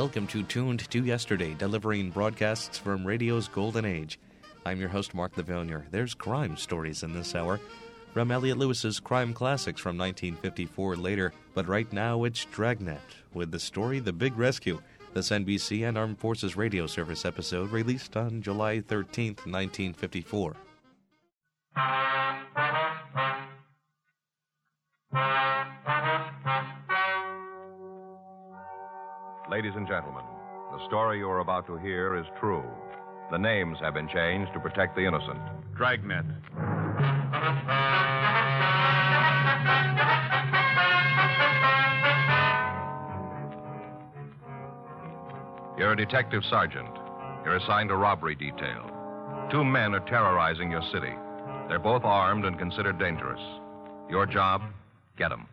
welcome to Tuned to Yesterday, delivering broadcasts from radio's golden age. I'm your host, Mark Lavillier. There's crime stories in this hour. From Elliot Lewis's Crime Classics from 1954 later, but right now it's Dragnet, with the story The Big Rescue, this NBC and Armed Forces Radio Service episode released on July 13th, 1954. Ladies and gentlemen, the story you are about to hear is true. The names have been changed to protect the innocent. Dragnet. You're a detective sergeant. You're assigned a robbery detail. Two men are terrorizing your city. They're both armed and considered dangerous. Your job, get them.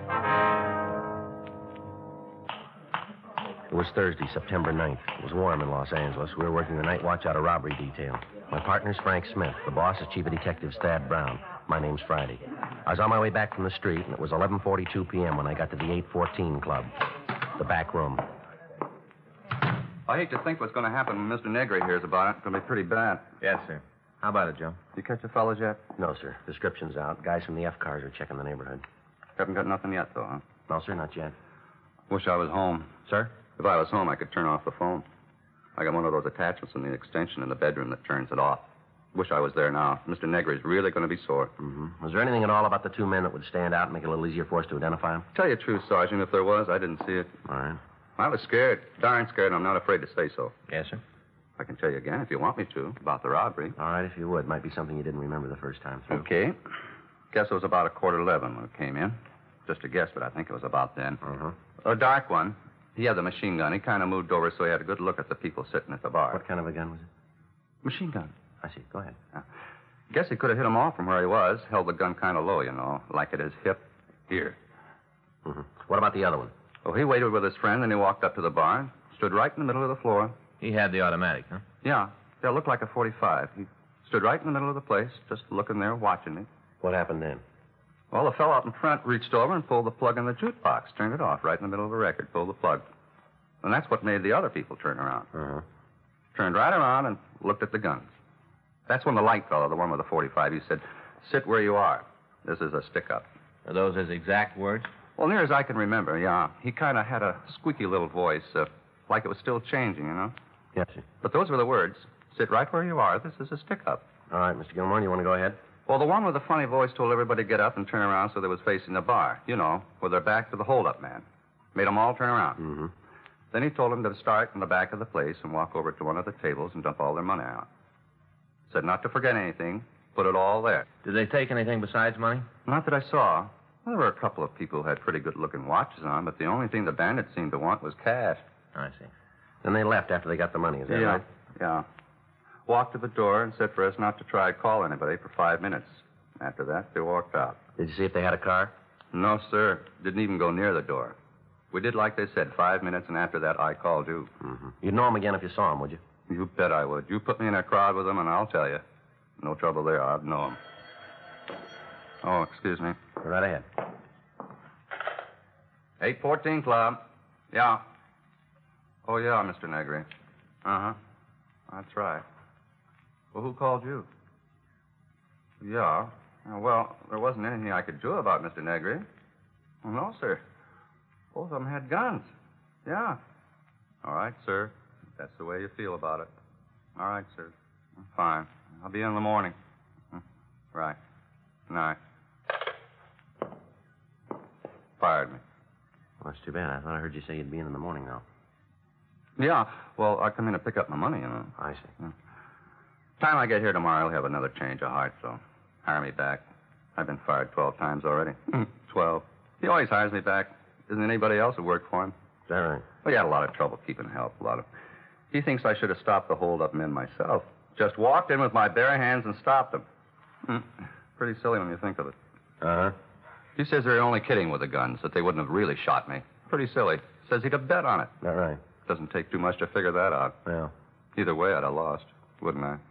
It was Thursday, September 9th. It was warm in Los Angeles. We were working the night watch out of robbery detail. My partner's Frank Smith. The boss is Chief of Detectives Thad Brown. My name's Friday. I was on my way back from the street, and it was 11:42 p.m. when I got to the 814 Club, the back room. I hate to think what's going to happen when Mr. Negri hears about it. It's going to be pretty bad. Yes, sir. How about it, Joe? You catch the fellas yet? No, sir. Description's out. Guys from the F cars are checking the neighborhood. Haven't got nothing yet, though, huh? No, sir, not yet. Wish I was home. Sir? If I was home, I could turn off the phone. I got one of those attachments in the extension in the bedroom that turns it off. Wish I was there now. Mr. Negri's really going to be sore. Mm-hmm. Was there anything at all about the two men that would stand out and make it a little easier for us to identify them? Tell you the truth, Sergeant, if there was, I didn't see it. All right. I was scared. Darn scared, and I'm not afraid to say so. Yes, sir. I can tell you again, if you want me to, about the robbery. All right, if you would. Might be something you didn't remember the first time through. Okay. Guess it was about 11:15 when it came in. Just a guess, but I think it was about then. Mm-hmm. A dark one. He had the machine gun. He kind of moved over so he had a good look at the people sitting at the bar. What kind of a gun was it? Machine gun. I see. Go ahead. Guess he could have hit him off from where he was. Held the gun kind of low, you know, like at his hip here. Mm-hmm. What about the other one? Oh, he waited with his friend, and he walked up to the bar and stood right in the middle of the floor. He had the automatic, huh? Yeah. It looked like a .45. He stood right in the middle of the place, just looking there, watching me. What happened then? Well, the fellow out in front reached over and pulled the plug in the jukebox, turned it off right in the middle of the record, pulled the plug. And that's what made the other people turn around. Uh-huh. Turned right around and looked at the guns. That's when the light fellow, the one with the .45, he said, "Sit where you are. This is a stick-up." Are those his exact words? Well, near as I can remember, yeah. He kind of had a squeaky little voice, like it was still changing, you know? Yes, sir. But those were the words. Sit right where you are. This is a stick-up. All right, Mr. Gilmore, you want to go ahead? Well, the one with the funny voice told everybody to get up and turn around so they was facing the bar. You know, with their back to the hold-up man. Made them all turn around. Mm-hmm. Then he told them to start in the back of the place and walk over to one of the tables and dump all their money out. Said not to forget anything. Put it all there. Did they take anything besides money? Not that I saw. Well, there were a couple of people who had pretty good-looking watches on, but the only thing the bandits seemed to want was cash. I see. Then they left after they got the money, is that right? Yeah. Walked to the door and said for us not to try to call anybody for 5 minutes. After that, they walked out. Did you see if they had a car? No, sir. Didn't even go near the door. We did like they said, 5 minutes, and after that, I called you. Mm-hmm. You'd know them again if you saw them, would you? You bet I would. You put me in a crowd with them, and I'll tell you. No trouble there. I'd know them. Oh, excuse me. Go right ahead. 814 Club. Yeah. Oh, yeah, Mr. Negri. Uh-huh. That's right. Well, who called you? Yeah. Well, there wasn't anything I could do about Mr. Negri. Well, no, sir. Both of them had guns. Yeah. All right, sir. That's the way you feel about it. All right, sir. Fine. I'll be in the morning. Right. Night. Fired me. Well, that's too bad. I thought I heard you say you'd be in the morning, though. Yeah. Well, I come in to pick up my money, you know. I see. Time I get here tomorrow, I'll have another change of heart, so hire me back. I've been fired 12 times already. 12. He always hires me back. Isn't anybody else who worked for him? Is that right? Well, he had a lot of trouble keeping help. He thinks I should have stopped the hold-up men myself. Just walked in with my bare hands and stopped them. Pretty silly when you think of it. Uh-huh. He says they're only kidding with the guns, that they wouldn't have really shot me. Pretty silly. Says he'd have bet on it. That right? Doesn't take too much to figure that out. Yeah. Either way, I'd have lost, wouldn't I?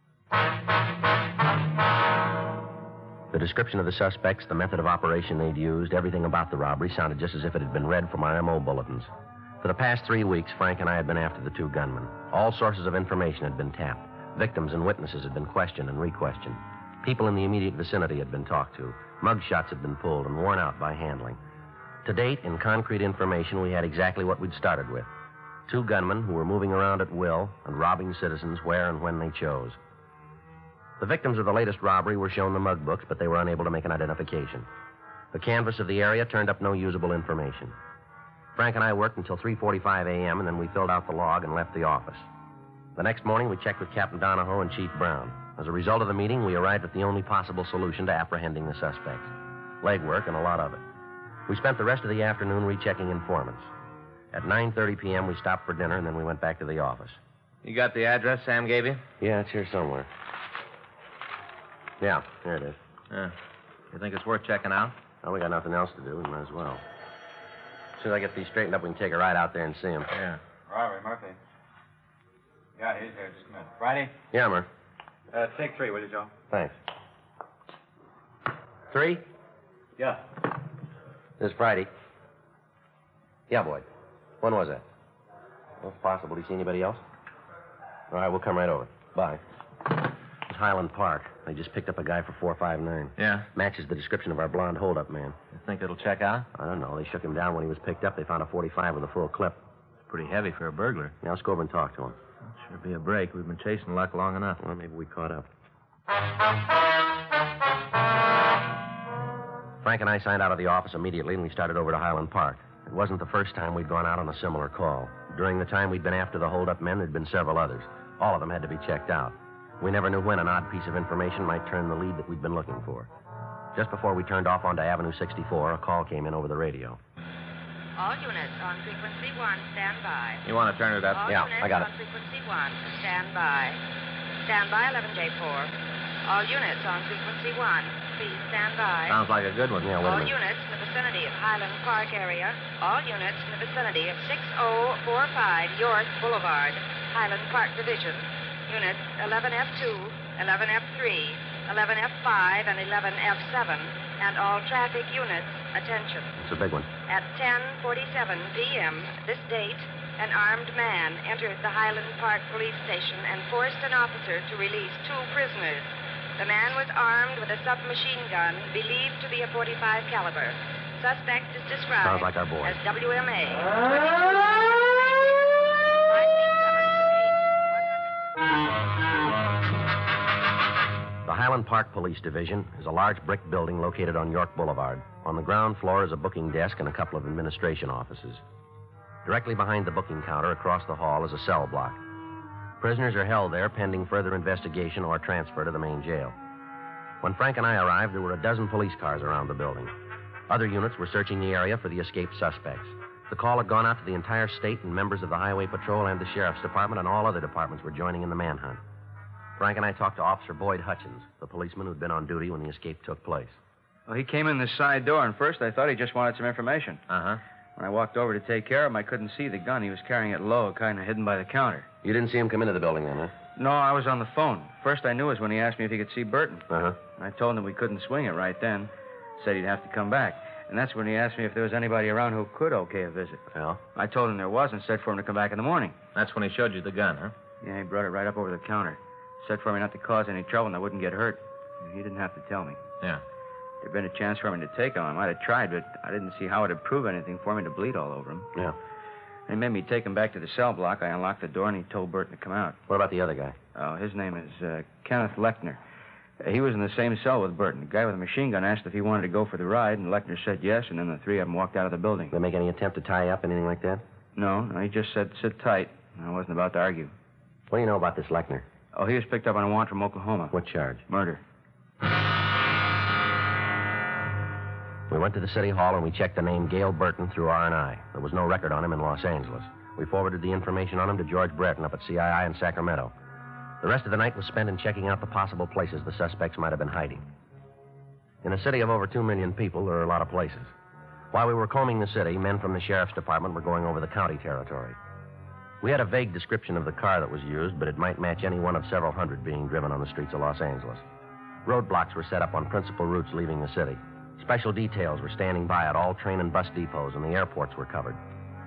The description of the suspects, the method of operation they'd used, everything about the robbery sounded just as if it had been read from our M.O. bulletins. For the past 3 weeks, Frank and I had been after the two gunmen. All sources of information had been tapped. Victims and witnesses had been questioned and re-questioned. People in the immediate vicinity had been talked to. Mug shots had been pulled and worn out by handling. To date, in concrete information, we had exactly what we'd started with. Two gunmen who were moving around at will and robbing citizens where and when they chose. The victims of the latest robbery were shown the mug books, but they were unable to make an identification. The canvass of the area turned up no usable information. Frank and I worked until 3:45 a.m., and then we filled out the log and left the office. The next morning, we checked with Captain Donahoe and Chief Brown. As a result of the meeting, we arrived at the only possible solution to apprehending the suspects. Legwork and a lot of it. We spent the rest of the afternoon rechecking informants. At 9:30 p.m., we stopped for dinner, and then we went back to the office. You got the address Sam gave you? Yeah, it's here somewhere. Yeah, here it is. Yeah. You think it's worth checking out? Well, we got nothing else to do. We might as well. As soon as I get these straightened up, we can take a ride out there and see him. Yeah. Robert Murphy. Yeah, he's here. Just a minute. Friday? Yeah, Murph. Take 3, will you, Joe? Thanks. 3? Yeah. This is Friday. Yeah, Boyd. When was that? Well, it's possible. Did you see anybody else? All right, we'll come right over. Bye. It's Highland Park. They just picked up a guy for 459. Yeah? Matches the description of our blonde hold-up man. You think it'll check out? I don't know. They shook him down when he was picked up. They found a 45 with a full clip. Pretty heavy for a burglar. Yeah, let's go over and talk to him. Sure be a break. We've been chasing luck long enough. Well, maybe we caught up. Frank and I signed out of the office immediately, and we started over to Highland Park. It wasn't the first time we'd gone out on a similar call. During the time we'd been after the hold-up men, there'd been several others. All of them had to be checked out. We never knew when an odd piece of information might turn the lead that we'd been looking for. Just before we turned off onto Avenue 64, a call came in over the radio. All units on frequency 1, stand by. You want to turn it up? All Yeah, units I got it. on frequency 1, stand by. Stand by, 11J4. All units on frequency 1, please stand by. Sounds like a good one. Yeah, wait a All minute. units in the vicinity of Highland Park area. All units in the vicinity of 6045 York Boulevard, Highland Park Division. Units 11F2, 11F3, 11F5, and 11F7. And all traffic units, attention. It's a big one. At 10:47 p.m. this date, an armed man entered the Highland Park Police Station and forced an officer to release 2 prisoners. The man was armed with a submachine gun believed to be a .45 caliber. Suspect is described Sounds like our boy. as WMA. The Highland Park Police Division is a large brick building located on York Boulevard. On the ground floor is a booking desk and a couple of administration offices. Directly behind the booking counter across the hall is a cell block. Prisoners are held there pending further investigation or transfer to the main jail. When Frank and I arrived, there were a dozen police cars around the building. Other units were searching the area for the escaped suspects. The call had gone out to the entire state, and members of the Highway Patrol and the Sheriff's Department and all other departments were joining in the manhunt. Frank and I talked to Officer Boyd Hutchins, the policeman who'd been on duty when the escape took place. Well, he came in the side door, and first I thought he just wanted some information. Uh-huh. When I walked over to take care of him, I couldn't see the gun. He was carrying it low, kind of hidden by the counter. You didn't see him come into the building then, huh? No, I was on the phone. First I knew was when he asked me if he could see Burton. Uh-huh. I told him we couldn't swing it right then. Said he'd have to come back. And that's when he asked me if there was anybody around who could okay a visit. Well? I told him there was and said for him to come back in the morning. That's when he showed you the gun, huh? Yeah, he brought it right up over the counter. Said for me not to cause any trouble and I wouldn't get hurt. He didn't have to tell me. Yeah. If there'd been a chance for me to take him, I might have tried, but I didn't see how it'd prove anything for me to bleed all over him. Yeah. He made me take him back to the cell block. I unlocked the door and he told Burton to come out. What about the other guy? Oh, his name is Kenneth Lechner. He was in the same cell with Burton. The guy with the machine gun asked if he wanted to go for the ride, and Lechner said yes, and then the three of them walked out of the building. Did they make any attempt to tie you up, anything like that? No, he just said sit tight. I wasn't about to argue. What do you know about this Lechner? Oh, he was picked up on a warrant from Oklahoma. What charge? Murder. We went to the city hall and we checked the name Gail Burton through R&I. There was no record on him in Los Angeles. We forwarded the information on him to George Brereton up at CII in Sacramento. The rest of the night was spent in checking out the possible places the suspects might have been hiding. In a city of over 2 million people, there are a lot of places. While we were combing the city, men from the sheriff's department were going over the county territory. We had a vague description of the car that was used, but it might match any one of several hundred being driven on the streets of Los Angeles. Roadblocks were set up on principal routes leaving the city. Special details were standing by at all train and bus depots, and the airports were covered.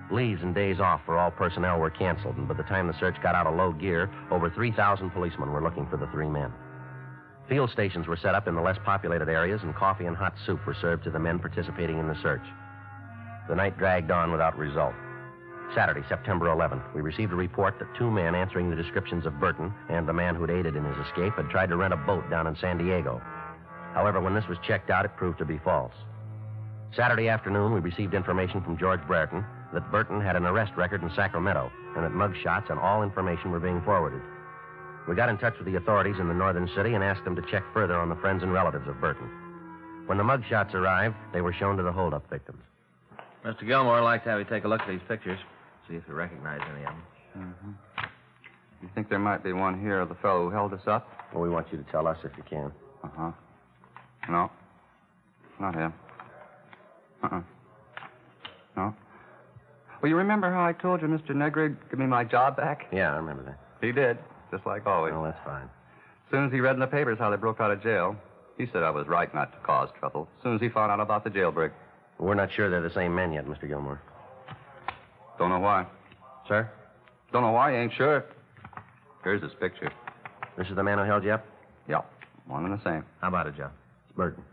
Leaves and days off for all personnel were canceled, and by the time the search got out of low gear, over 3,000 policemen were looking for the three men. Field stations were set up in the less populated areas, and coffee and hot soup were served to the men participating in the search. The night dragged on without result. Saturday, September 11th, we received a report that two men answering the descriptions of Burton and the man who'd aided in his escape had tried to rent a boat down in San Diego. However, when this was checked out, it proved to be false. Saturday afternoon, we received information from George Brereton that Burton had an arrest record in Sacramento and that mugshots and all information were being forwarded. We got in touch with the authorities in the northern city and asked them to check further on the friends and relatives of Burton. When the mugshots arrived, they were shown to the holdup victims. Mr. Gilmore, I'd like to have you take a look at these pictures, see if you recognize any of them. Mm-hmm. You think there might be one here of the fellow who held us up? Well, we want you to tell us if you can. Uh-huh. No. Not him. Uh-uh. No. Well, you remember how I told you Mr. Negri would give me my job back? Yeah, I remember that. He did, just like always. Well, that's fine. As soon as he read in the papers how they broke out of jail, he said I was right not to cause trouble. As soon as he found out about the jailbreak. We're not sure they're the same men yet, Mr. Gilmore. Don't know why. Sir? Don't know why, ain't sure. Here's his picture. This is the man who held you up? Yep, one and the same. How about it, Joe? It's Burton.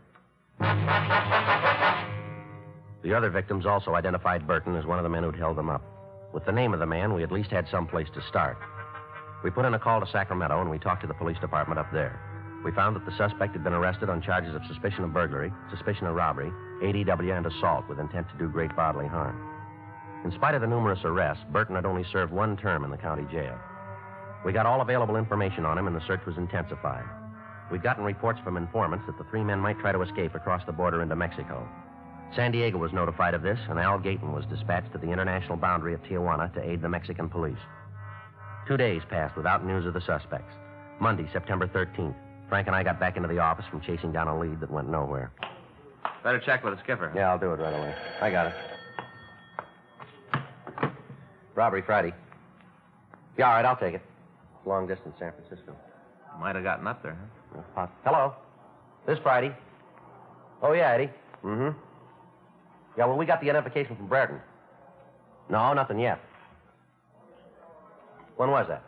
The other victims also identified Burton as one of the men who'd held them up. With the name of the man, we at least had some place to start. We put in a call to Sacramento, and we talked to the police department up there. We found that the suspect had been arrested on charges of suspicion of burglary, suspicion of robbery, ADW, and assault with intent to do great bodily harm. In spite of the numerous arrests, Burton had only served one term in the county jail. We got all available information on him, and the search was intensified. We'd gotten reports from informants that the three men might try to escape across the border into Mexico. San Diego was notified of this, and Al Gayton was dispatched to the international boundary at Tijuana to aid the Mexican police. 2 days passed without news of the suspects. Monday, September 13th, Frank and I got back into the office from chasing down a lead that went nowhere. Better check with the skipper. Yeah, I'll do it right away. I got it. Robbery Friday. Yeah, all right, I'll take it. Long distance, San Francisco. Might have gotten up there, huh? Hello. This Friday. Oh, yeah, Eddie. Mm-hmm. Yeah, well, we got the identification from Brereton. No, nothing yet. When was that?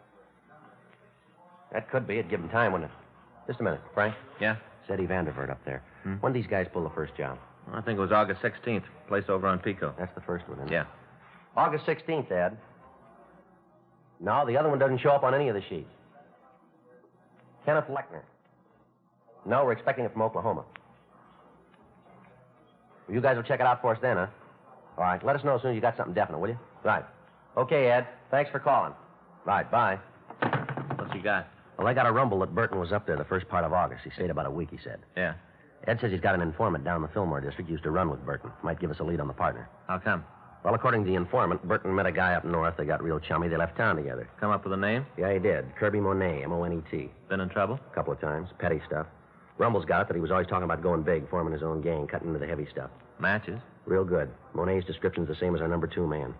That could be. It'd give him time, wouldn't it? Just a minute, Frank. Yeah? It's Eddie Vandervert up there. When did these guys pull the first job? I think it was August 16th, place over on Pico. That's the first one, isn't it? Yeah. August 16th, Ed. No, the other one doesn't show up on any of the sheets. Kenneth Lechner. No, we're expecting it from Oklahoma. Well, you guys will check it out for us then, huh? All right, let us know as soon as you got something definite, will you? Right. Okay, Ed. Thanks for calling. Right, bye. What's he got? Well, I got a rumble that Burton was up there the first part of August. He stayed about a week, he said. Yeah. Ed says he's got an informant down in the Fillmore district used to run with Burton. Might give us a lead on the partner. How come? Well, according to the informant, Burton met a guy up north. They got real chummy. They left town together. Come up with a name? Yeah, he did. Kirby Monet, M-O-N-E-T. Been in trouble? A couple of times. Petty stuff. Rumble's got it that he was always talking about going big, forming his own gang, cutting into the heavy stuff. Matches? Real good. Monet's description's the same as our number 2 man.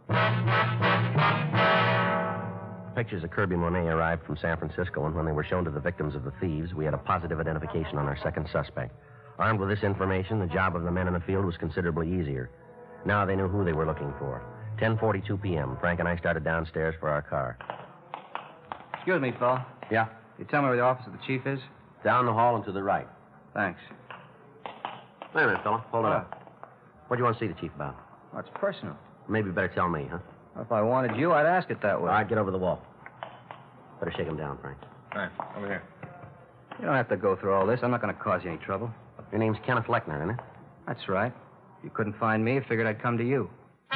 Pictures of Kirby Monet arrived from San Francisco, and when they were shown to the victims of the thieves, we had a positive identification on our second suspect. Armed with this information, the job of the men in the field was considerably easier. Now they knew who they were looking for. 10:42 p.m., Frank and I started downstairs for our car. Excuse me, fella. Yeah? You tell me where the office of the chief is? Down the hall and to the right. Thanks. Wait a minute, fella. Hold on. What do you want to see the chief about? Well, it's personal. Maybe you better tell me, huh? If I wanted you, I'd ask it that way. All right, get over the wall. Better shake him down, Frank. All right, over here. You don't have to go through all this. I'm not going to cause you any trouble. Your name's Kenneth Lechner, isn't it? That's right. If you couldn't find me, I figured I'd come to you.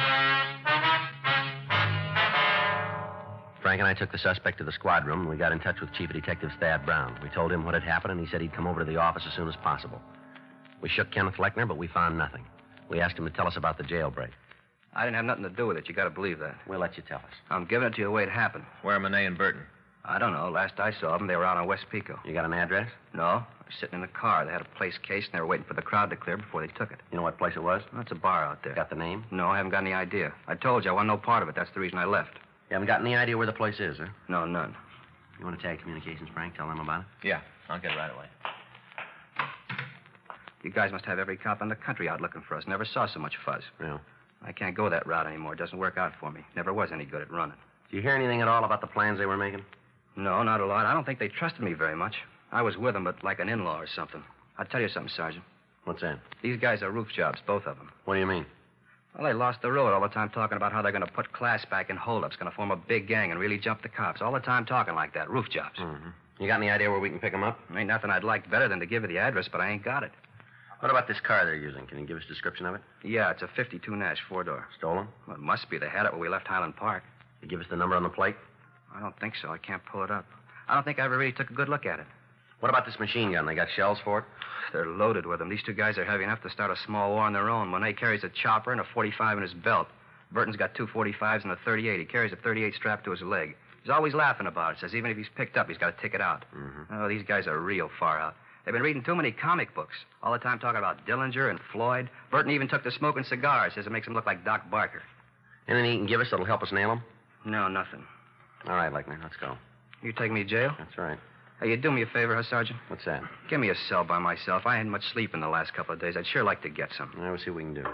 Frank and I took the suspect to the squad room, and we got in touch with Chief Detective Thad Brown. We told him what had happened, and he said he'd come over to the office as soon as possible. We shook Kenneth Lechner, but we found nothing. We asked him to tell us about the jailbreak. I didn't have nothing to do with it. You got to believe that. We'll let you tell us. I'm giving it to you the way it happened. Where are Monet and Burton? I don't know. Last I saw them, they were out on West Pico. You got an address? No. They were sitting in the car. They had a place cased, and they were waiting for the crowd to clear before they took it. You know what place it was? That's a bar out there. Got the name? No, I haven't got any idea. I told you I want no part of it. That's the reason I left. You haven't got any idea where the place is, huh? No, none. You want to tag communications, Frank? Tell them about it? Yeah, I'll get it right away. You guys must have every cop in the country out looking for us. Never saw so much fuzz. Yeah. I can't go that route anymore. It doesn't work out for me. Never was any good at running. Did you hear anything at all about the plans they were making? No, not a lot. I don't think they trusted me very much. I was with them, but like an in-law or something. I'll tell you something, Sergeant. What's that? These guys are roof jobs, both of them. What do you mean? Well, they lost the road all the time talking about how they're going to put class back in holdups, going to form a big gang and really jump the cops. All the time talking like that. Roof jobs. Mm-hmm. You got any idea where we can pick them up? Ain't nothing I'd like better than to give you the address, but I ain't got it. What about this car they're using? Can you give us a description of it? Yeah, it's a 52 Nash, 4-door. Stolen? Well, it must be. They had it when we left Highland Park. You give us the number on the plate? I don't think so. I can't pull it up. I don't think I ever really took a good look at it. What about this machine gun? They got shells for it? They're loaded with them. These two guys are heavy enough to start a small war on their own. Monet carries a chopper and a 45 in his belt. Burton's got two 45s and a 38. He carries a 38 strapped to his leg. He's always laughing about it. Says even if he's picked up, he's got to tick it out. Mm-hmm. Oh, these guys are real far out. They've been reading too many comic books. All the time talking about Dillinger and Floyd. Burton even took to smoking cigars. Says it makes him look like Doc Barker. Anything you can give us that'll help us nail them? No, nothing. All right, Lechner, let's go. You take me to jail? That's right. Hey, you do me a favor, huh, Sergeant? What's that? Give me a cell by myself. I hadn't much sleep in the last couple of days. I'd sure like to get some. All right, we'll see what we can do.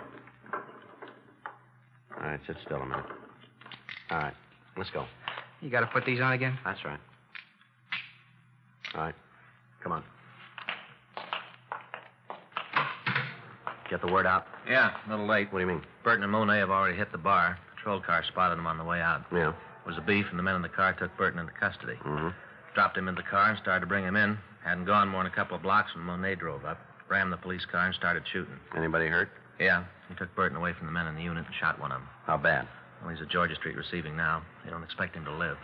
All right, sit still a minute. All right, let's go. You got to put these on again? That's right. All right, come on. Get the word out? Yeah, a little late. What do you mean? Burton and Monet have already hit the bar. Patrol car spotted them on the way out. Yeah. It was a beef, and the men in the car took Burton into custody. Mm-hmm. Dropped him in the car and started to bring him in. Hadn't gone more than a couple of blocks when Monet drove up, rammed the police car, and started shooting. Anybody hurt? Yeah, he took Burton away from the men in the unit and shot one of them. How bad? Well, he's at Georgia Street receiving now. They don't expect him to live.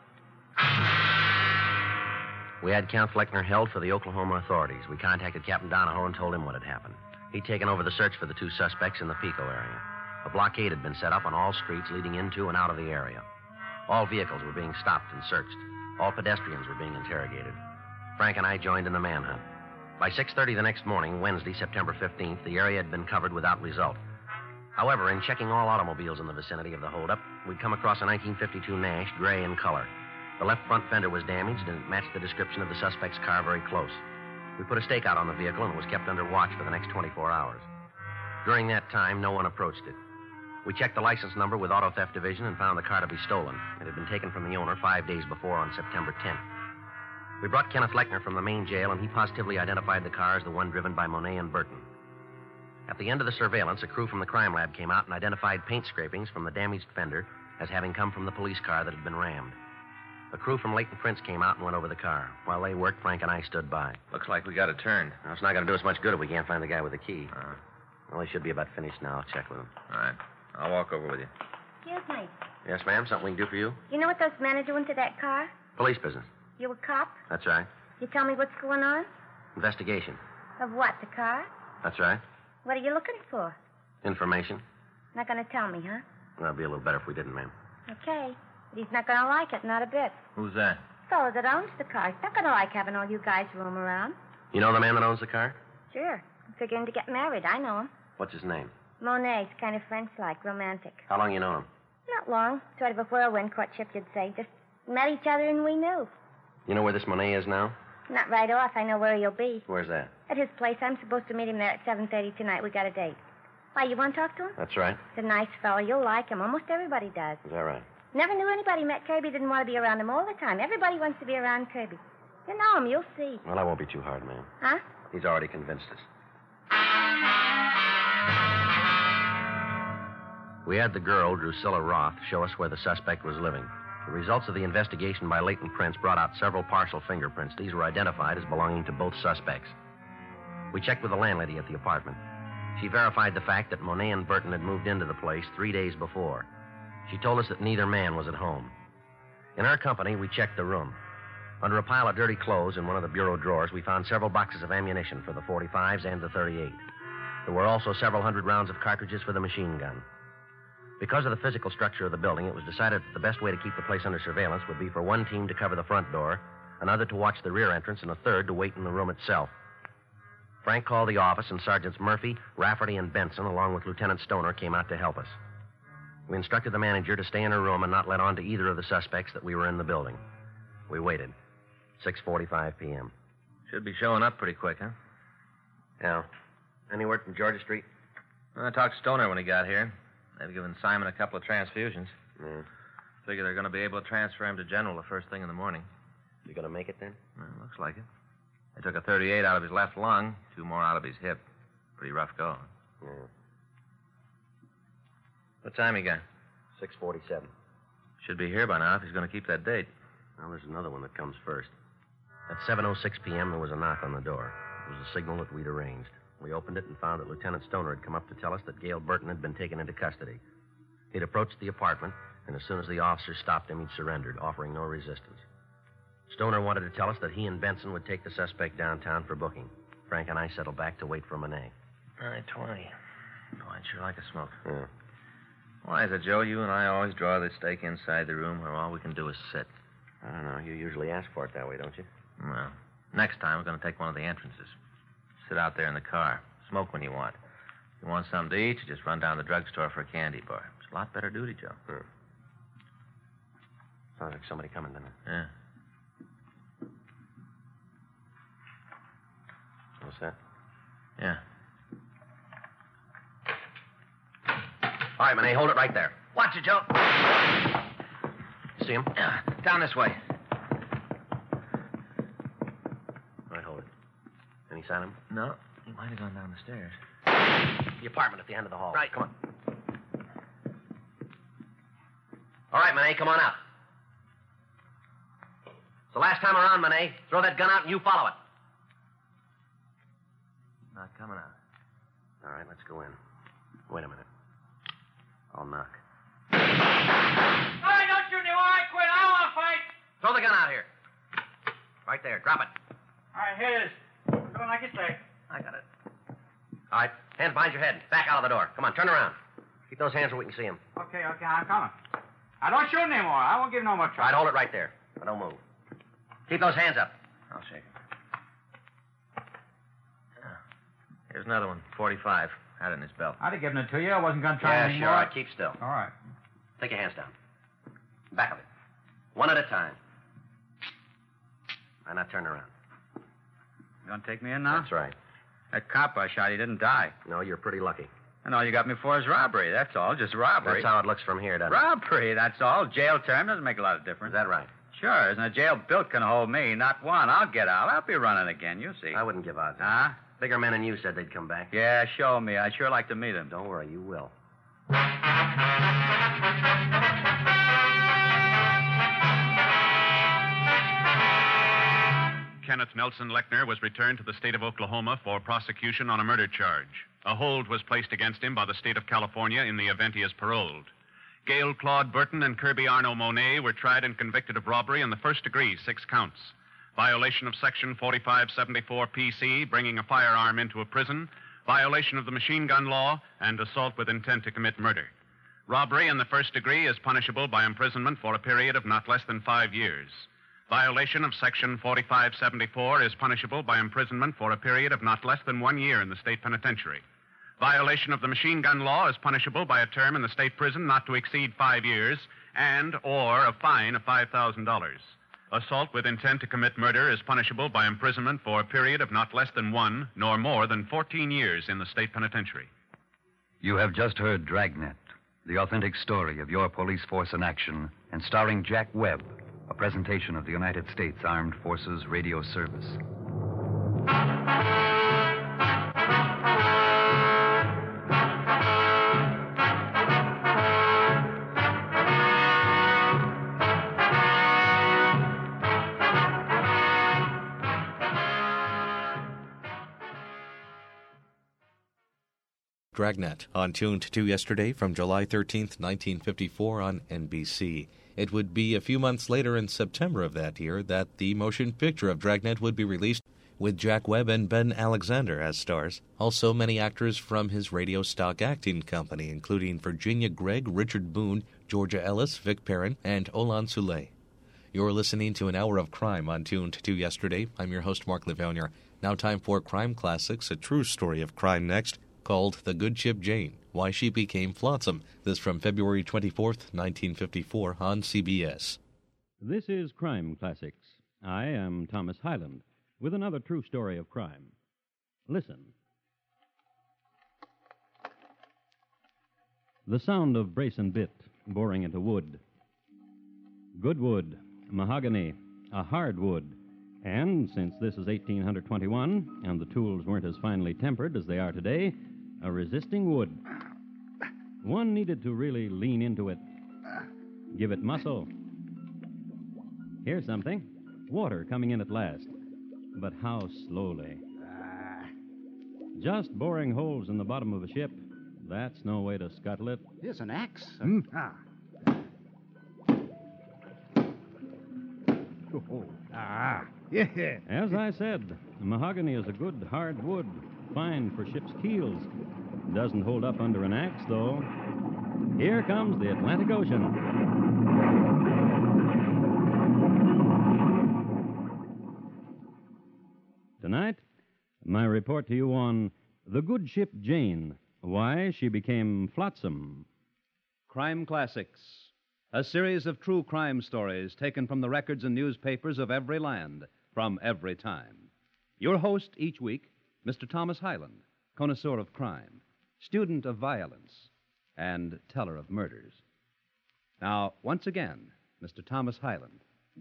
We had Count Fleckner held for the Oklahoma authorities. We contacted Captain Donahoe and told him what had happened. He'd taken over the search for the two suspects in the Pico area. A blockade had been set up on all streets leading into and out of the area. All vehicles were being stopped and searched. All pedestrians were being interrogated. Frank and I joined in the manhunt. By 6:30 the next morning, Wednesday, September 15th, the area had been covered without result. However, in checking all automobiles in the vicinity of the holdup, we'd come across a 1952 Nash, gray in color. The left front fender was damaged, and it matched the description of the suspect's car very close. We put a stakeout on the vehicle, and it was kept under watch for the next 24 hours. During that time, no one approached it. We checked the license number with Auto Theft Division and found the car to be stolen. It had been taken from the owner 5 days before on September 10th. We brought Kenneth Lechner from the main jail, and he positively identified the car as the one driven by Monet and Burton. At the end of the surveillance, a crew from the crime lab came out and identified paint scrapings from the damaged fender as having come from the police car that had been rammed. A crew from Leighton Prince came out and went over the car. While they worked, Frank and I stood by. Looks like we got it turned. Now, it's not going to do us much good if we can't find the guy with the key. Well, he should be about finished now. I'll check with him. All right. I'll walk over with you. Excuse me. Yes, ma'am? Something we can do for you? You know what those men are doing to that car? Police business. You a cop? That's right. You tell me what's going on? Investigation. Of what, the car? That's right. What are you looking for? Information. Not going to tell me, huh? Well, it'd be a little better if we didn't, ma'am. Okay. But he's not going to like it, not a bit. Who's that? The fellow that owns the car. He's not going to like having all you guys roam around. You know the man that owns the car? Sure. I'm figuring to get married. I know him. What's his name? Monet's kind of French-like, romantic. How long you known him? Not long. Sort of a whirlwind courtship, you'd say. Just met each other and we knew. You know where this Monet is now? Not right off. I know where he'll be. Where's that? At his place. I'm supposed to meet him there at 7:30 tonight. We got a date. Why, you want to talk to him? That's right. He's a nice fellow. You'll like him. Almost everybody does. Is that right? Never knew anybody met Kirby didn't want to be around him all the time. Everybody wants to be around Kirby. You know him. You'll see. Well, I won't be too hard, ma'am. Huh? He's already convinced us. We had the girl, Drusilla Roth, show us where the suspect was living. The results of the investigation by Leighton Prince brought out several partial fingerprints. These were identified as belonging to both suspects. We checked with the landlady at the apartment. She verified the fact that Monet and Burton had moved into the place 3 days before. She told us that neither man was at home. In our company, we checked the room. Under a pile of dirty clothes in one of the bureau drawers, we found several boxes of ammunition for the 45s and the 38. There were also several hundred rounds of cartridges for the machine gun. Because of the physical structure of the building, it was decided that the best way to keep the place under surveillance would be for one team to cover the front door, another to watch the rear entrance, and a third to wait in the room itself. Frank called the office, and Sergeants Murphy, Rafferty, and Benson, along with Lieutenant Stoner, came out to help us. We instructed the manager to stay in her room and not let on to either of the suspects that we were in the building. We waited. 6:45 p.m. Should be showing up pretty quick, huh? Yeah. Any word from Georgia Street? I talked to Stoner when he got here. They've given Simon a couple of transfusions. Yeah. Figure they're going to be able to transfer him to General the first thing in the morning. You gonna make it then? Well, looks like it. They took a 38 out of his left lung, 2 more out of his hip. Pretty rough going. Yeah. What time you got? 6:47. Should be here by now if he's going to keep that date. Well, there's another one that comes first. At 7:06 p.m., there was a knock on the door. It was a signal that we'd arranged. We opened it and found that Lieutenant Stoner had come up to tell us that Gail Burton had been taken into custody. He'd approached the apartment, and as soon as the officer stopped him, he'd surrendered, offering no resistance. Stoner wanted to tell us that he and Benson would take the suspect downtown for booking. Frank and I settled back to wait for Monet. 9:20. Oh, I'd sure like a smoke. Yeah. Why is it, Joe, you and I always draw the stake inside the room where all we can do is sit? I don't know. You usually ask for it that way, don't you? Well, next time we're going to take one of the entrances. Sit out there in the car. Smoke when you want. If you want something to eat, you just run down to the drugstore for a candy bar. It's a lot better duty, Joe. Sounds like somebody coming, doesn't it? Yeah. What's that? Yeah. All right, Monet, hold it right there. Watch it, Joe. See him? Down this way. All right, hold it. Any sign of him? No, he might have gone down the stairs. The apartment at the end of the hall. Right. Come on. All right, Monet, come on out. It's the last time around, Monet. Throw that gun out and you follow it. Not coming out. All right, let's go in. Wait a minute. I'll knock. Hey, don't shoot me while I quit. I want to fight. Throw the gun out here. Right there. Drop it. All right, here it is. Doing like you say. I got it. All right, hands behind your head. Back out of the door. Come on, turn around. Keep those hands where we can see them. Okay, I'm coming. I don't shoot anymore. I won't give no more All trouble. right, hold it right there. Now, don't move. Keep those hands up. I'll shake it. Here's another one, 45. Had it in his belt. I'd have given it to you. I wasn't going to try Yeah, anymore. sure. All right, keep still. All right. Take your hands down. Back of it. One at a time. And now turn around. You going to take me in now? That's right. That cop I shot, he didn't die. No, you're pretty lucky. And all you got me for is robbery. That's all. Just robbery. That's how it looks from here, doesn't it? Robbery, that's all. Jail term doesn't make a lot of difference. Is that right? Sure. Isn't a jail built can hold me? Not one. I'll get out. I'll be running again. You see. I wouldn't give out. Huh? Bigger men than you said they'd come back. Yeah, show me. I'd sure like to meet him. Don't worry, you will. Kenneth Nelson Lechner was returned to the state of Oklahoma for prosecution on a murder charge. A hold was placed against him by the state of California in the event he is paroled. Gail Claude Burton and Kirby Arno Monet were tried and convicted of robbery in the first degree, 6 counts. Violation of Section 4574 PC, bringing a firearm into a prison, violation of the machine gun law, and assault with intent to commit murder. Robbery in the first degree is punishable by imprisonment for a period of not less than 5 years. Violation of Section 4574 is punishable by imprisonment for a period of not less than 1 year in the state penitentiary. Violation of the machine gun law is punishable by a term in the state prison not to exceed 5 years and/or a fine of $5,000. Assault with intent to commit murder is punishable by imprisonment for a period of not less than 1 nor more than 14 years in the state penitentiary. You have just heard Dragnet, the authentic story of your police force in action, and starring Jack Webb, a presentation of the United States Armed Forces Radio Service. Dragnet, on Tuned to yesterday from July 13th, 1954 on NBC. It would be a few months later in September of that year that the motion picture of Dragnet would be released with Jack Webb and Ben Alexander as stars. Also many actors from his radio stock acting company, including Virginia Gregg, Richard Boone, Georgia Ellis, Vic Perrin, and Olan Soule. You're listening to an hour of crime on Tuned to yesterday. I'm your host, Mark Lavellier. Now time for Crime Classics, a true story of crime next, called The Good Ship Jane, Why She Became Flotsam. This from February 24th, 1954 on CBS. This is Crime Classics. I am Thomas Hyland with another true story of crime. Listen. The sound of brace and bit boring into wood. Good wood, mahogany, a hard wood, and since this is 1821 and the tools weren't as finely tempered as they are today, a resisting wood. One needed to really lean into it, give it muscle. Here's something. Water coming in at last. But how slowly. Just boring holes in the bottom of a ship. That's no way to scuttle it. Here's an axe. Yeah. As I said, mahogany is a good, hard wood, fine for ship's keels. Doesn't hold up under an axe, though. Here comes the Atlantic Ocean. Tonight, my report to you on the good ship Jane, why she became flotsam. Crime Classics, a series of true crime stories taken from the records and newspapers of every land, from every time. Your host each week, Mr. Thomas Hyland, connoisseur of crime, student of violence, and teller of murders. Now, once again, Mr. Thomas Hyland.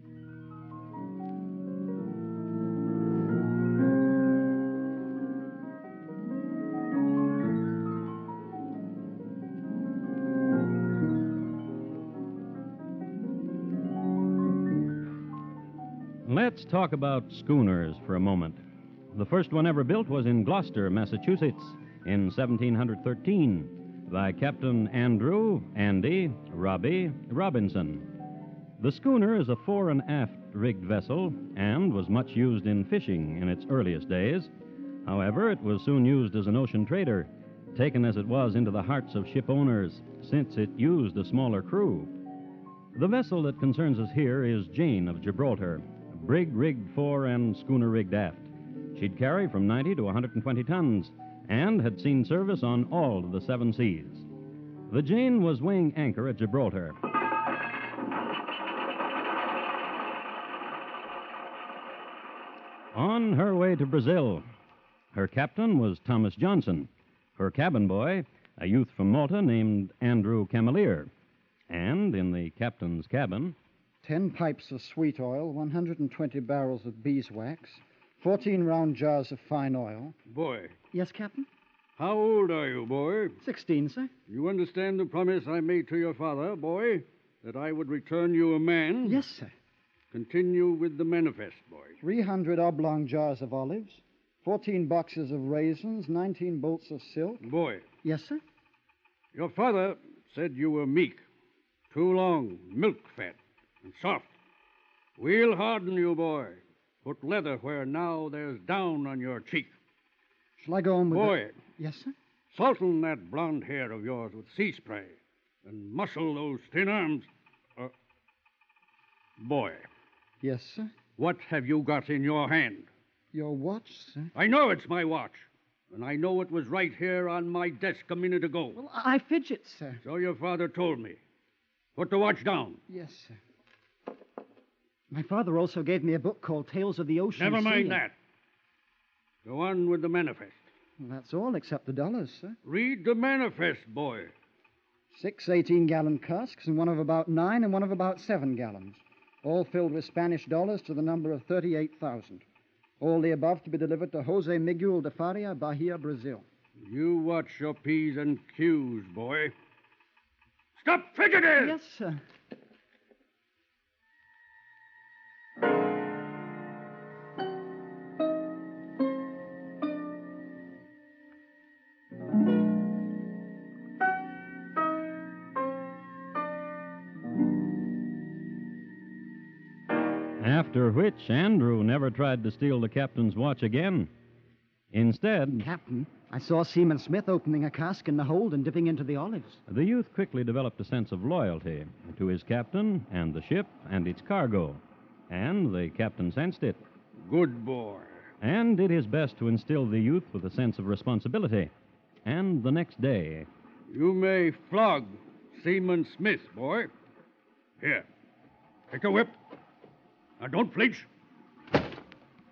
Let's talk about schooners for a moment. The first one ever built was in Gloucester, Massachusetts, in 1713 by Captain Andrew Robbie Robinson. The schooner is a fore and aft rigged vessel and was much used in fishing in its earliest days. However, it was soon used as an ocean trader, taken as it was into the hearts of ship owners, since it used a smaller crew. The vessel that concerns us here is Jane of Gibraltar, brig rigged fore and schooner rigged aft. She'd carry from 90 to 120 tons and had seen service on all of the 7 seas. The Jane was weighing anchor at Gibraltar. On her way to Brazil. Her captain was Thomas Johnson. Her cabin boy, a youth from Malta named Andrew Camelier. And in the captain's cabin, 10 pipes of sweet oil, 120 barrels of beeswax, 14 round jars of fine oil. Boy. Yes, Captain? How old are you, boy? 16, sir. You understand the promise I made to your father, boy? That I would return you a man? Yes, sir. Continue with the manifest, boy. 300 oblong jars of olives, 14 boxes of raisins, 19 bolts of silk. Boy. Yes, sir? Your father said you were meek, too long, milk fat, and soft. We'll harden you, boy. Put leather where now there's down on your cheek. Shall I go on with Boy. Yes, sir? Salten that blonde hair of yours with sea spray and muscle those thin arms. Boy. Yes, sir? What have you got in your hand? Your watch, sir? I know it's my watch. And I know it was right here on my desk a minute ago. Well, I fidget, sir. So your father told me. Put the watch down. Yes, sir. My father also gave me a book called Tales of the Ocean Never mind Sea. that. Go on with the manifest. Well, that's all except the dollars, sir. Read the manifest, boy. 6 18-gallon casks and one of about 9 and one of about 7 gallons, all filled with Spanish dollars to the number of 38,000. All the above to be delivered to Jose Miguel de Faria, Bahia, Brazil. You watch your P's and Q's, boy. Stop fidgeting! Yes, sir. After which, Andrew never tried to steal the captain's watch again. Instead, Captain, I saw Seaman Smith opening a cask in the hold and dipping into the olives. the youth quickly developed a sense of loyalty to his captain and the ship and its cargo. And the captain sensed it. Good boy. And did his best to instill the youth with a sense of responsibility. And the next day, You may flog Seaman Smith, boy. Here. Take a whip. Now, don't flinch.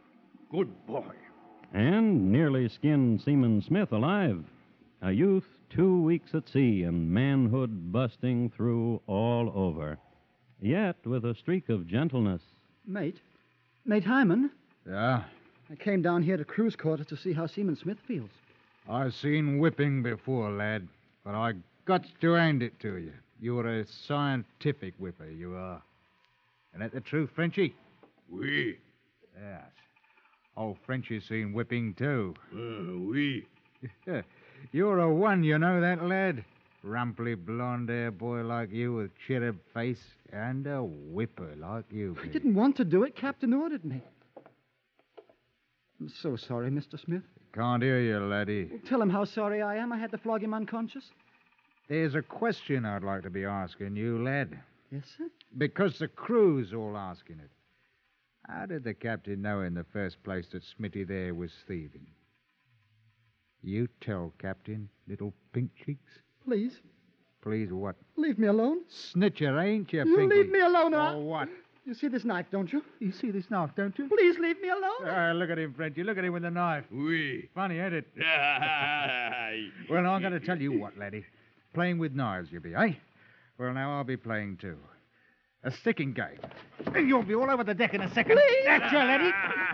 Good boy. and nearly skinned Seaman Smith alive. A youth 2 weeks at sea and manhood busting through all over. Yet with a streak of gentleness. Mate Hyman? Yeah? I came down here to cruise quarters to see how Seaman Smith feels. I've seen whipping before, lad, but I got to hand it to you. You're a scientific whipper, you are. Isn't that the truth, Frenchy? Oui. Yes. Oh, Frenchy's seen whipping, too. Oui. You're a one, you know that, lad? Rumply blonde-hair boy like you with cherub face and a whipper like you. I didn't want to do it. Captain ordered me. I'm so sorry, Mr. Smith. Can't hear you, laddie. Tell him how sorry I am. I had to flog him unconscious. There's a question I'd like to be asking you, lad. Yes, sir? Because the crew's all asking it. How did the captain know in the first place that Smitty there was thieving? You tell, Captain, little pink cheeks. Please. Please what? Leave me alone. Snitcher, ain't you, You Pinky? leave me alone, Oh, what? You see this knife, don't you? You see this knife, don't you? Please leave me alone. Look at him, Frenchy. Look at him with the knife. Oui. Funny, ain't it? Well, I'm going to tell you what, laddie. Playing with knives, you be, eh? Well, now I'll be playing, too. A sticking game. And you'll be all over the deck in a second. Please. That's you, laddie.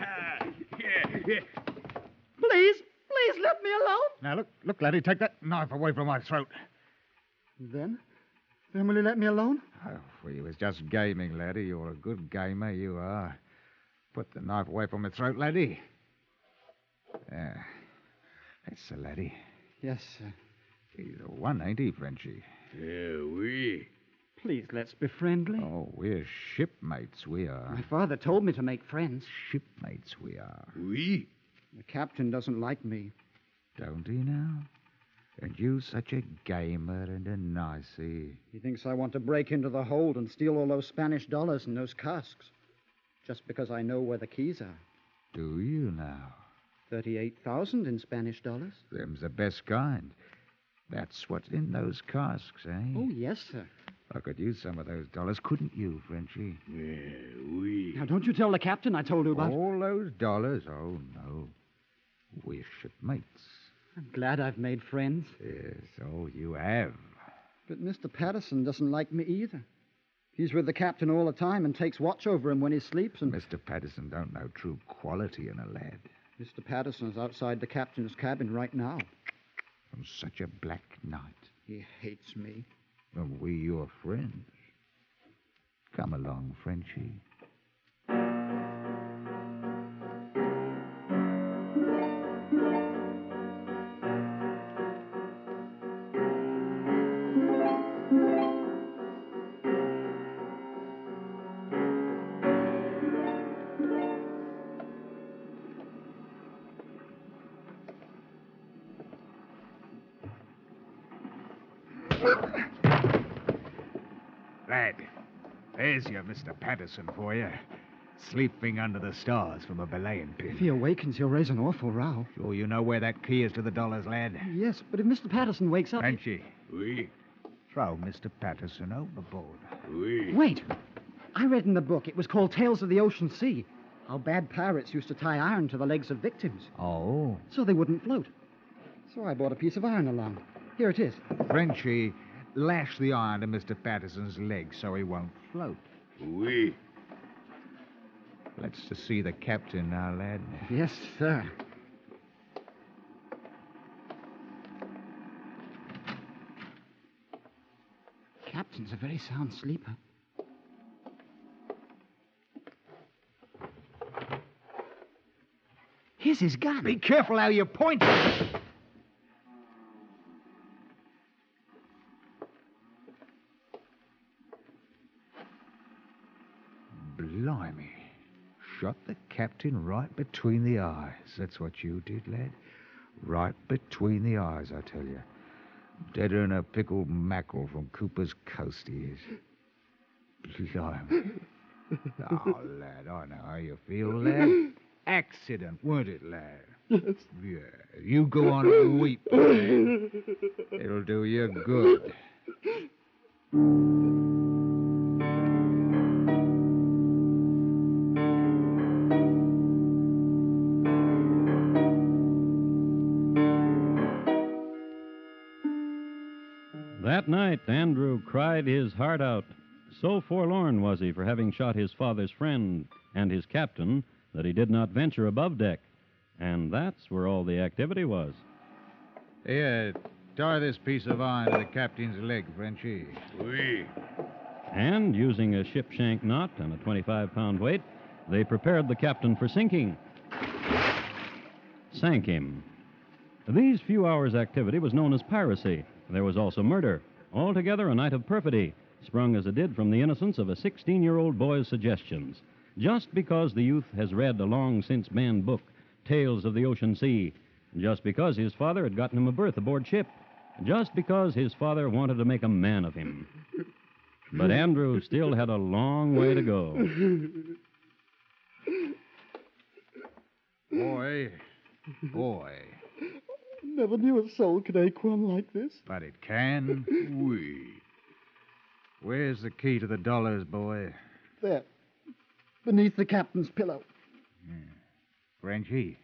Please let me alone. Now, look, laddie, take that knife away from my throat. Then will you let me alone? Oh, we was just gaming, laddie. You're a good gamer, you are. Put the knife away from my throat, laddie. There. That's the laddie. Yes, sir. He's a one, ain't he, Frenchy? Yeah, oui. Please, let's be friendly. Oh, we're shipmates, we are. My father told me to make friends. Shipmates, we are. Oui. The captain doesn't like me. Don't he now? And you such a gamer and a nicey. He thinks I want to break into the hold and steal all those Spanish dollars and those casks. Just because I know where the keys are. Do you now? 38,000 in Spanish dollars. Them's the best kind. That's what's in those casks, eh? Oh, yes, sir. I could use some of those dollars, couldn't you, Frenchy? Yeah, oui. Now, don't you tell the captain I told you about. All those dollars? Oh, no. We're shipmates. I'm glad I've made friends. Yes, oh, you have. But Mr. Patterson doesn't like me either. He's with the captain all the time and takes watch over him when he sleeps and... Mr. Patterson don't know true quality in a lad. Mr. Patterson's outside the captain's cabin right now. On such a black night. He hates me. And we your friends. Come along, Frenchy. Lad, there's your Mr. Patterson for you. Sleeping under the stars from a belaying pin. If he awakens, he'll raise an awful row. Sure you know where that key is to the dollars, lad? Yes, but if Mr. Patterson wakes up... Frenchy. Oui. Throw Mr. Patterson overboard. Oui. Wait. I read in the book it was called Tales of the Ocean Sea. How bad pirates used to tie iron to the legs of victims. Oh. So they wouldn't float. So I bought a piece of iron along. Here it is. Frenchy, lash the iron to Mr. Patterson's leg so he won't float. Oui. Let's to see the captain now, lad. Yes, sir. Captain's a very sound sleeper. Here's his gun. Be careful how you point it. Blimey. Shot the captain right between the eyes. That's what you did, lad. Right between the eyes, I tell you. Deader than a pickled mackerel from Cooper's Coast, he is. Blimey. Oh, lad, I know how you feel, lad. Accident, weren't it, lad? Yes. Yeah, you go on and weep, lad. It'll do you good. That night, Andrew cried his heart out. So forlorn was he for having shot his father's friend and his captain that he did not venture above deck. And that's where all the activity was. Here, tie this piece of iron to the captain's leg, Frenchy. Oui. And, using a ship shank knot and a 25-pound weight, they prepared the captain for sinking. Sank him. These few hours' activity was known as piracy. There was also murder. Altogether a night of perfidy, sprung as it did from the innocence of a 16-year-old boy's suggestions. Just because the youth has read a long-since-banned book, Tales of the Ocean Sea. Just because his father had gotten him a berth aboard ship. Just because his father wanted to make a man of him. But Andrew still had a long way to go. Boy. Never knew a soul could ache one like this. But it can. Oui. Where's the key to the dollars, boy? There. Beneath the captain's pillow. Frenchy.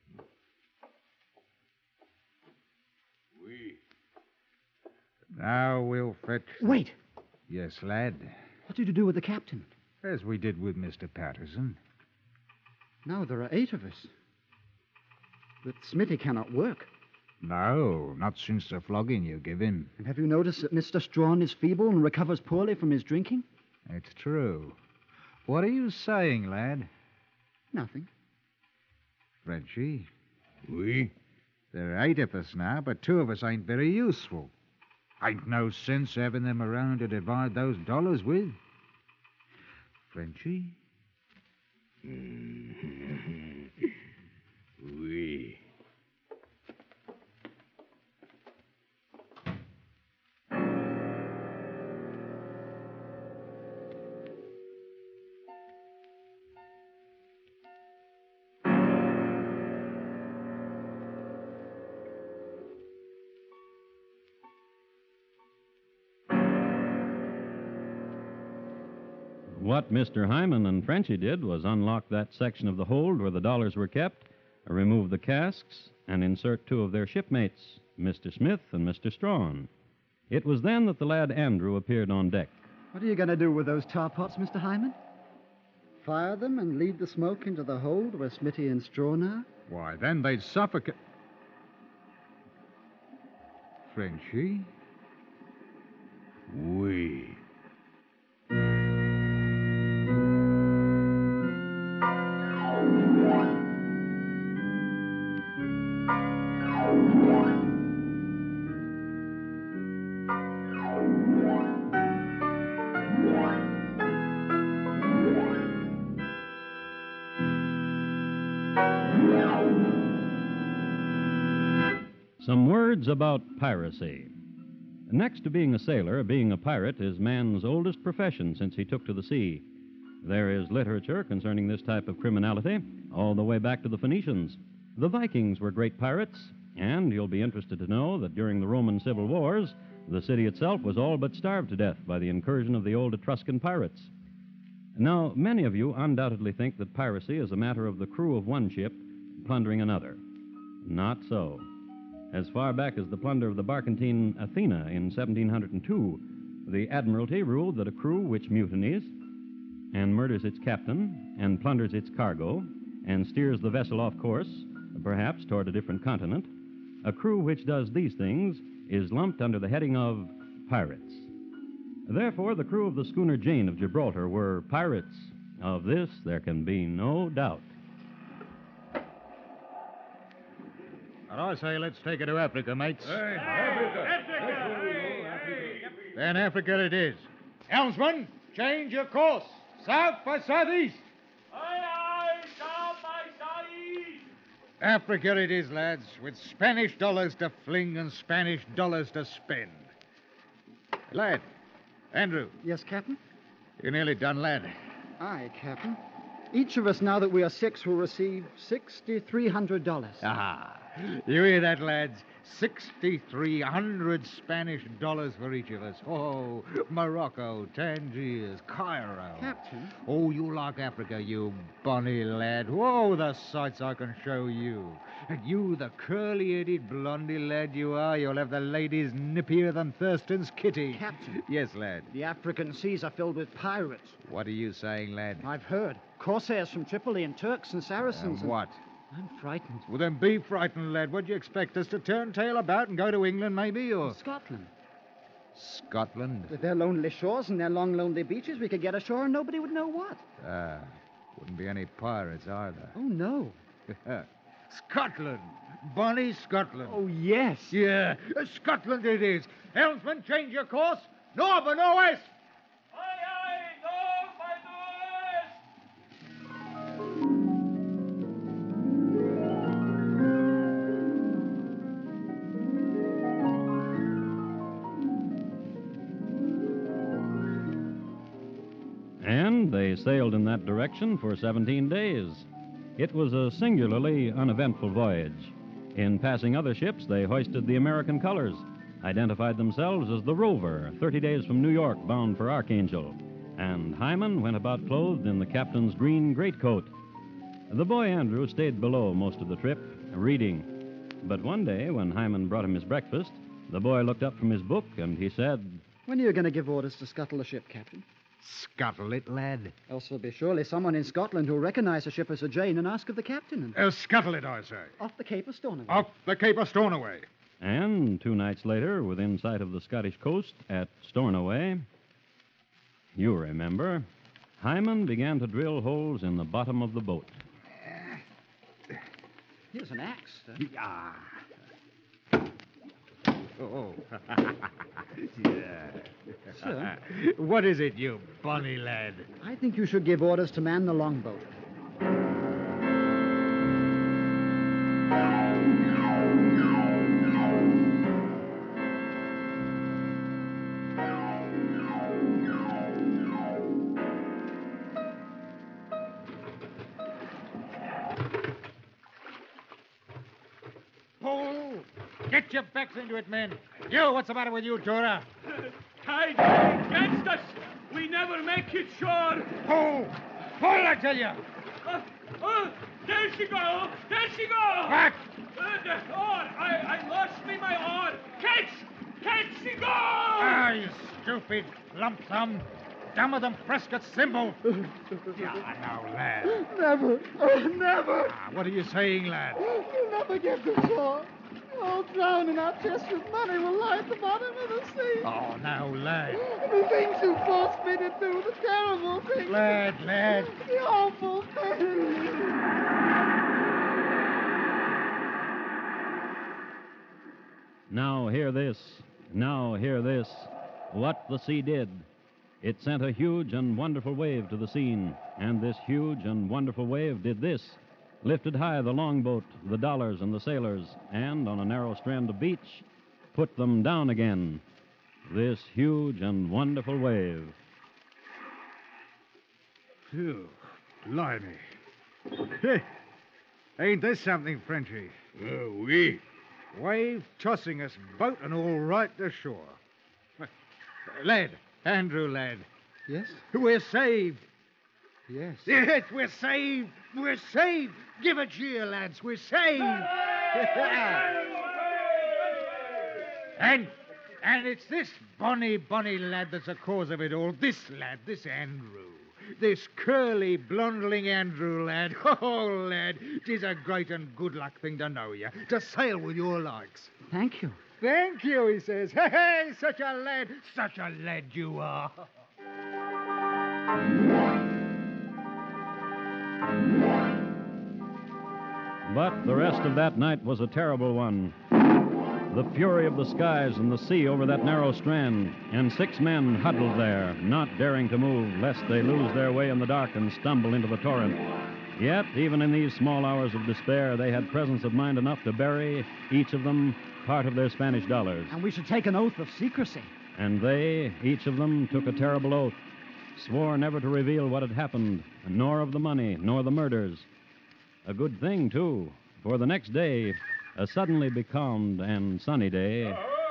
Oui. Now we'll fetch... Wait. Yes, lad. What did you do with the captain? As we did with Mr. Patterson. Now there are 8 of us. But Smitty cannot work. No, not since the flogging you give him. And have you noticed that Mr. Strawn is feeble and recovers poorly from his drinking? It's true. What are you saying, lad? Nothing. Frenchy? Oui. There are 8 of us now, but 2 of us ain't very useful. Ain't no sense having them around to divide those dollars with. Frenchy? Oui. What Mr. Hyman and Frenchy did was unlock that section of the hold where the dollars were kept, remove the casks, and insert 2 of their shipmates, Mr. Smith and Mr. Strawn. It was then that the lad Andrew appeared on deck. What are you going to do with those tar pots, Mr. Hyman? Fire them and lead the smoke into the hold where Smitty and Strawn are? Why, then they'd suffocate. Frenchy? Oui. Some words about piracy. Next to being a sailor, being a pirate is man's oldest profession since he took to the sea. There is literature concerning this type of criminality all the way back to the Phoenicians. The Vikings were great pirates, and you'll be interested to know that during the Roman civil wars, the city itself was all but starved to death by the incursion of the old Etruscan pirates. Now, many of you undoubtedly think that piracy is a matter of the crew of one ship plundering another. Not so. As far back as the plunder of the barkentine Athena in 1702, the Admiralty ruled that a crew which mutinies and murders its captain and plunders its cargo and steers the vessel off course, perhaps toward a different continent, a crew which does these things is lumped under the heading of pirates. Therefore, the crew of the schooner Jane of Gibraltar were pirates. Of this there can be no doubt. And I say let's take her to Africa, mates. Hey, Africa. Then Africa it is. Helmsman, change your course. South by southeast. Aye, south by southeast. Africa it is, lads, with Spanish dollars to fling and Spanish dollars to spend. Lad, Andrew. Yes, Captain? You're nearly done, lad. Aye, Captain. Each of us, now that we are 6, will receive $6,300. Ah, you hear that, lads? $6,300 Spanish dollars for each of us. Oh, Morocco, Tangiers, Cairo. Captain? Oh, you like Africa, you bonny lad. Whoa, the sights I can show you. And you, the curly-headed, blondie lad you are, you'll have the ladies nippier than Thurston's kitty. Captain. Yes, lad. The African seas are filled with pirates. What are you saying, lad? I've heard. Corsairs from Tripoli and Turks and Saracens. And what? I'm frightened. Well, then be frightened, lad. What do you expect us to turn tail about and go to England, maybe, or... Scotland. Scotland? With their lonely shores and their long, lonely beaches, we could get ashore and nobody would know what. Wouldn't be any pirates, are there? Oh, no. Scotland. Bonnie Scotland. Oh, yes. Yeah, Scotland it is. Helmsman, change your course. North or no west? And they sailed in that direction for 17 days. It was a singularly uneventful voyage. In passing other ships, they hoisted the American colors, identified themselves as the Rover, 30 days from New York, bound for Archangel. And Hyman went about clothed in the captain's green greatcoat. The boy Andrew stayed below most of the trip, reading. But one day, when Hyman brought him his breakfast, the boy looked up from his book and he said, "When are you going to give orders to scuttle the ship, Captain?" Scuttle it, lad. Else there'll be surely someone in Scotland who'll recognize the ship as a Jane and ask of the captain. And... Scuttle it, I say. Off the Cape of Stornoway. Off the Cape of Stornoway. And 2 nights later, within sight of the Scottish coast at Stornoway, you remember, Hyman began to drill holes in the bottom of the boat. Here's an axe, sir. Ah. Oh. Yeah. Sir? What is it, you bonny lad? I think you should give orders to man the longboat. Pull! Get your backs into it, men. You, what's the matter with you, Tora? Tide against us. We never make it shore. Pull! Pull, I tell you! There she go! There she go! Back! The oar! I lost me my oar! Catch! She go! Ah, you stupid lump thumb. Dumber than Prescott's thimble. Yeah, now, lad. Never. Oh, never. Ah, what are you saying, lad? You'll never get to shore. All drown in our chest with money will lie at the bottom of the sea. Oh, now, lad. The things you forced me to do, the terrible things. Lad. The awful things. Now hear this. Now hear this. What the sea did. It sent a huge and wonderful wave to the scene, and this huge and wonderful wave did this. Lifted high the longboat, the dollars, and the sailors, and on a narrow strand of beach, put them down again. This huge and wonderful wave. Phew, blimey. Hey, ain't this something, Frenchy? Oui. Wave tossing us boat and all right to shore. Lad, Andrew, lad. Yes? We're saved. Yes. Yes, we're saved. We're saved. Give a cheer, lads. We're saved. And it's this bonny lad that's the cause of it all. This lad, this Andrew. This curly, blondling Andrew lad. Oh, lad, 'tis a great and good luck thing to know you. To sail with your likes. Thank you. Thank you, he says. Hey, such a lad you are. But the rest of that night was a terrible one. The fury of the skies and the sea over that narrow strand, and 6 men huddled there, not daring to move, lest they lose their way in the dark and stumble into the torrent. Yet, even in these small hours of despair, they had presence of mind enough to bury, each of them, part of their Spanish dollars. And we should take an oath of secrecy. And they, each of them, took a terrible oath, swore never to reveal what had happened, nor of the money, nor the murders. A good thing, too, for the next day, A suddenly becalmed and sunny day,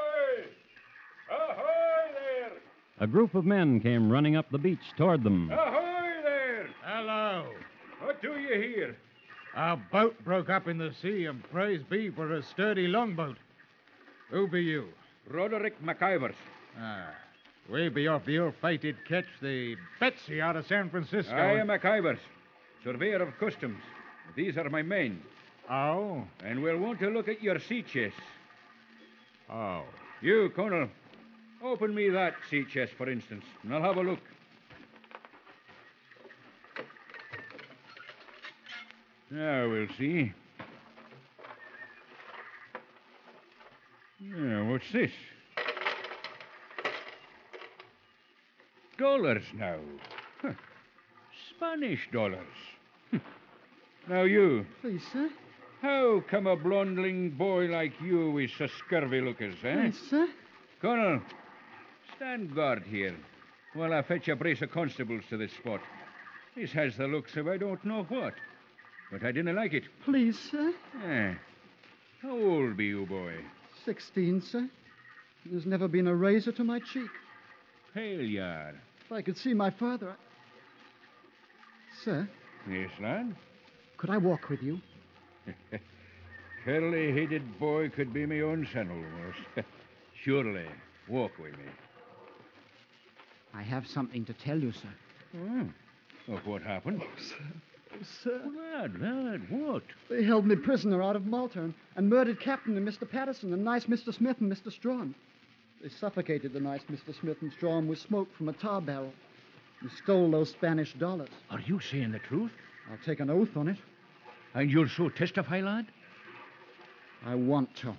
Ahoy there! a group of men came running up the beach toward them. Ahoy there! Hello. What do you hear? Our boat broke up in the sea, and praise be for a sturdy longboat. Who be you? Roderick McIvers. We be off the ill-fated ketch, the Betsy, out of San Francisco. I am McIvers, surveyor of customs. These are my men. Oh? And we'll want to look at your sea chest. Oh. You, Colonel, open me that sea chest, for instance, and I'll have a look. Now, we'll see. Yeah, what's this? Dollars now. Huh. Spanish dollars. Now, you. Please, sir. How come a blondling boy like you with so scurvy lookers, eh? Please, sir. Colonel, stand guard here while I fetch a brace of constables to this spot. This has the looks of I don't know what, but I didn't like it. Please, sir. How old be you, boy? 16, sir. There's never been a razor to my cheek. Pale you are. If I could see my father. Sir, Yes, lad? could I walk with you? Curly-headed boy could be my own son almost. Surely, walk with me. I have something to tell you, sir. Of what happened? Sir. Lad, what? They held me prisoner out of Malta and murdered Captain and Mr. Patterson and nice Mr. Smith and Mr. Strawn. They suffocated the nice Mr. Smith and Strawn with smoke from a tar barrel and stole those Spanish dollars. Are you saying the truth? I'll take an oath on it. And you'll so testify, lad? I want to.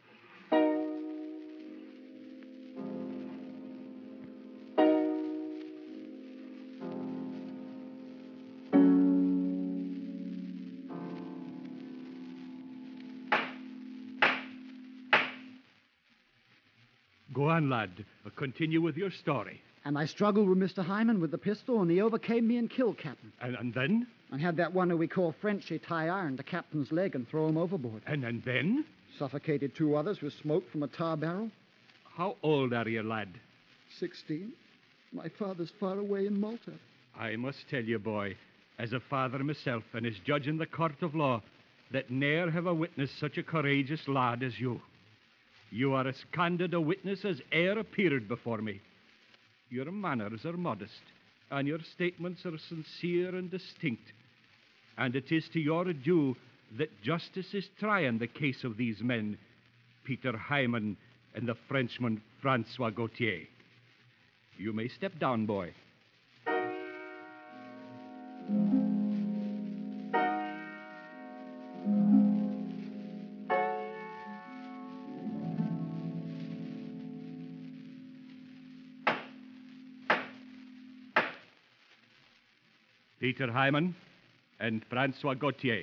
Go on, lad. Continue with your story. And I struggled with Mr. Hyman with the pistol, and he overcame me and killed Captain. And then? And had that one who we call Frenchy tie iron to Captain's leg and throw him overboard. And then? Suffocated two others with smoke from a tar barrel. How old are you, lad? 16. My father's far away in Malta. I must tell you, boy, as a father myself and as judge in the court of law, that ne'er have I witnessed such a courageous lad as you. You are as candid a witness as e'er appeared before me. Your manners are modest, and your statements are sincere and distinct. And it is to your due that justice is trying the case of these men, Peter Hyman and the Frenchman Francois Gautier. You may step down, boy. Peter Hyman and Francois Gautier.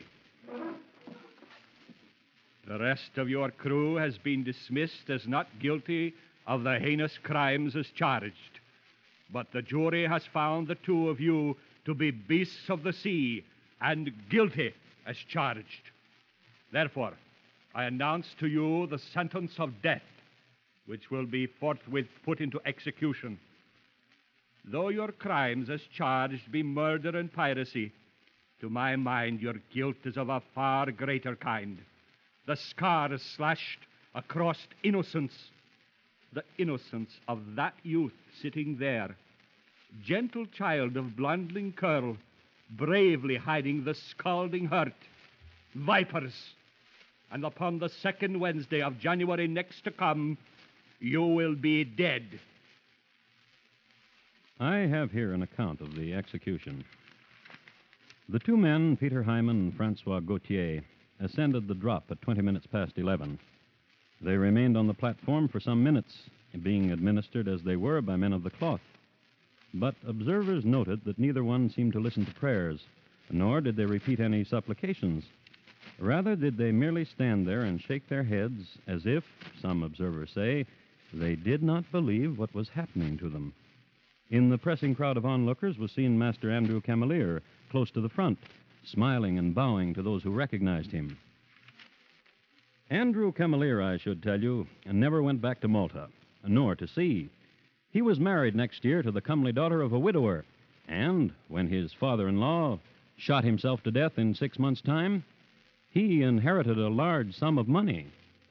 The rest of your crew has been dismissed as not guilty of the heinous crimes as charged. But the jury has found the two of you to be beasts of the sea and guilty as charged. Therefore, I announce to you the sentence of death, which will be forthwith put into execution. Though your crimes as charged be murder and piracy, to my mind your guilt is of a far greater kind. The scar is slashed across innocence, the innocence of that youth sitting there, gentle child of blondling curl, bravely hiding the scalding hurt. Vipers! And upon the second Wednesday of January next to come, you will be dead. I have here an account of the execution. The two men, Peter Hyman and Francois Gautier, ascended the drop at 20 minutes past 11. They remained on the platform for some minutes, being administered as they were by men of the cloth. But observers noted that neither one seemed to listen to prayers, nor did they repeat any supplications. Rather did they merely stand there and shake their heads as if, some observers say, they did not believe what was happening to them. In the pressing crowd of onlookers was seen Master Andrew Camelier, close to the front, smiling and bowing to those who recognized him. Andrew Camilleri, I should tell you, never went back to Malta, nor to sea. He was married next year to the comely daughter of a widower, and when his father-in-law shot himself to death in 6 months' time, he inherited a large sum of money.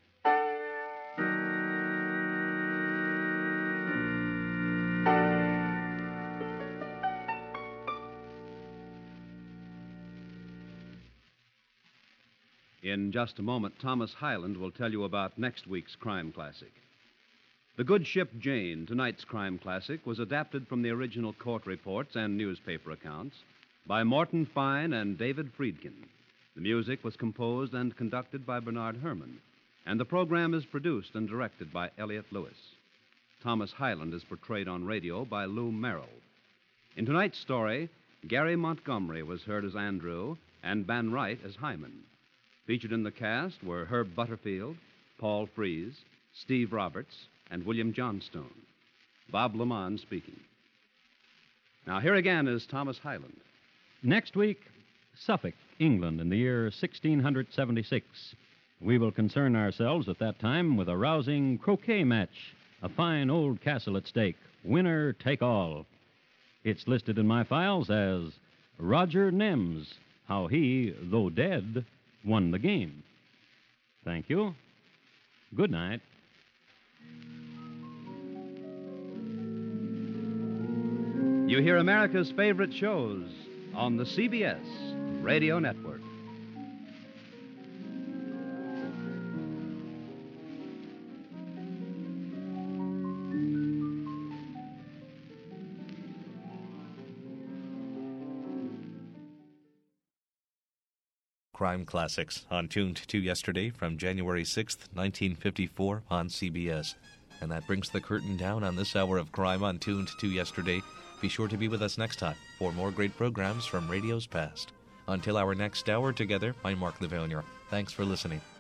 In just a moment, Thomas Hyland will tell you about next week's crime classic. The Good Ship Jane, tonight's crime classic, was adapted from the original court reports and newspaper accounts by Morton Fine and David Friedkin. The music was composed and conducted by Bernard Herrmann, and the program is produced and directed by Elliott Lewis. Thomas Hyland is portrayed on radio by Lou Merrill. In tonight's story, Gary Montgomery was heard as Andrew and Ben Wright as Hyman. Featured in the cast were Herb Butterfield, Paul Frees, Steve Roberts, and William Johnstone. Bob Lamont speaking. Now, here again is Thomas Hyland. Next week, Suffolk, England, in the year 1676. We will concern ourselves at that time with a rousing croquet match, a fine old castle at stake, winner take all. It's listed in my files as Roger Nems, how he, though dead, won the game. Thank you. Good night. You hear America's favorite shows on the CBS Radio Network. Crime Classics on Tuned to Yesterday from January 6th, 1954 on CBS. And that brings the curtain down on this hour of crime on Tuned to Yesterday. Be sure to be with us next time for more great programs from radio's past. Until our next hour together, I'm Mark Lavillier. Thanks for listening.